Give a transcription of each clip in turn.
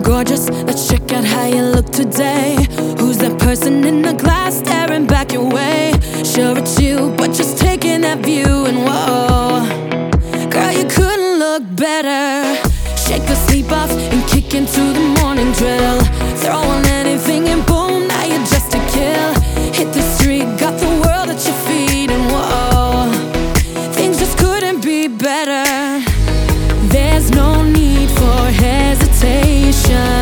gorgeous, let's check out how you look today. Who's that person in the glass staring back your way? Sure it's you, but just taking that view and whoa, girl, you couldn't look better. Shake the sleep off and kick into the morning drill. Throw on anything and boom, now you're just a kill. Hit the street, got the world at your feet and whoa, things just couldn't be better. There's no need for hesitation.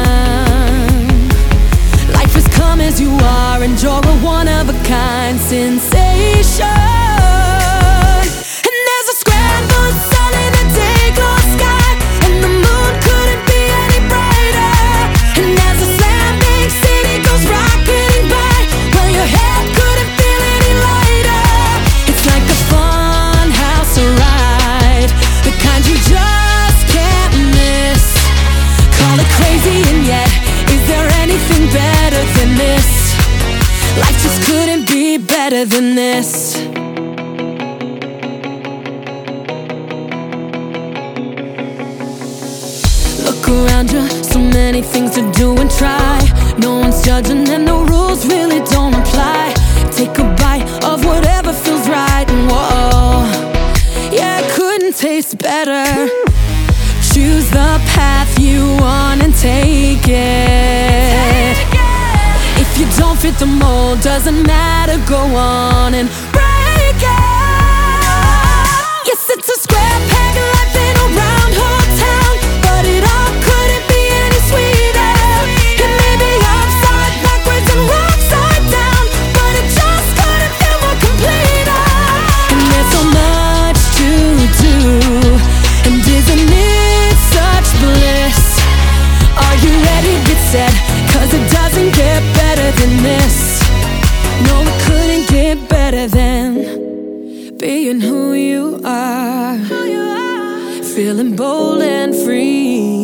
Life has come as you are, and you're a one-of-a-kind sensation. And there's a scrambled sun in a day-glow sky, and the moon couldn't be any brighter. And as the slamming city goes rocketing by, well, your head couldn't feel any lighter. It's like a fun house ride, the kind you just can't miss. Call it crazy, and yet, is there anything better than this? Life just couldn't be better than this. Look around you, so many things to do and try. No one's judging and the rules really don't apply. Take a bite of whatever feels right and whoa, yeah, it couldn't taste better. Choose the path you want and take it. If you don't fit the mold, doesn't matter, go on and break it. Yes, it's a square peg life in a round hole town, but it all couldn't be any sweeter. It may be upside backwards and wrong side down, but it just couldn't feel more complete. And there's so much to do, and isn't it such bliss? Are you ready? Get set, 'cause it doesn't get better than this. No, it couldn't get better than being who you are, feeling bold and free.